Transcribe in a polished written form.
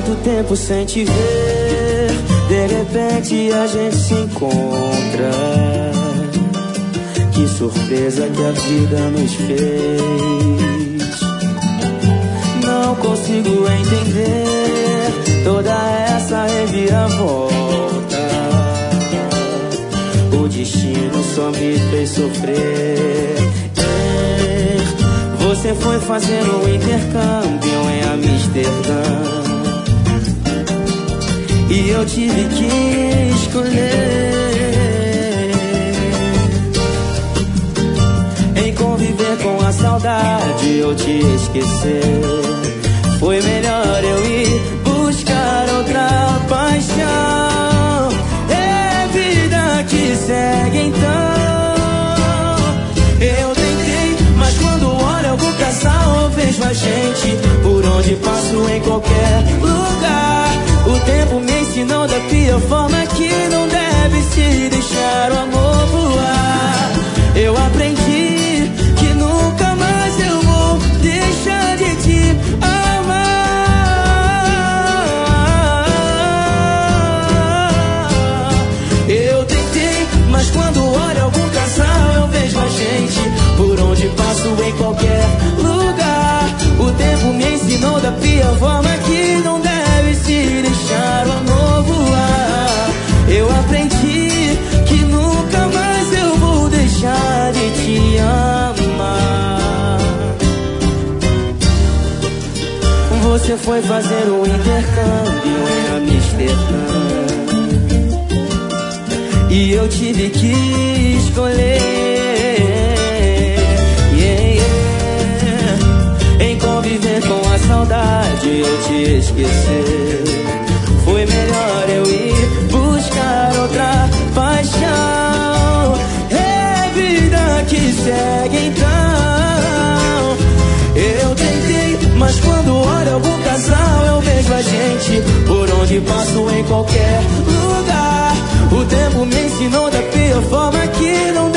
tanto tempo sem te ver, de repente a gente se encontra. Que surpresa que a vida nos fez. Não consigo entender toda essa reviravolta. O destino só me fez sofrer. Você foi fazer um intercâmbio em Amsterdã e eu tive que escolher em conviver com a saudade ou te esquecer. Foi melhor eu ir buscar outra paixão. É vida que segue então. Eu tentei, mas quando olho algum casal eu vejo a gente por onde passo em qualquer lugar. O tempo me ensinou da pior forma que não deve se deixar o amor voar. Eu aprendi que nunca mais eu vou deixar de te amar. Eu tentei, mas quando olho algum casal eu vejo a gente por onde passo em qualquer lugar. O tempo me ensinou da pior forma que não deve se deixar o amor voar. Eu aprendi que nunca mais eu vou deixar de te amar. Você foi fazer um intercâmbio em Amsterdã e eu tive que escolher em conviver com a saudade ou te esquecer. Foi melhor eu ir buscar outra paixão. É vida que segue então. Eu tentei, mas quando olho algum casal eu vejo a gente por onde passo em qualquer lugar. O tempo me ensinou da pior forma que não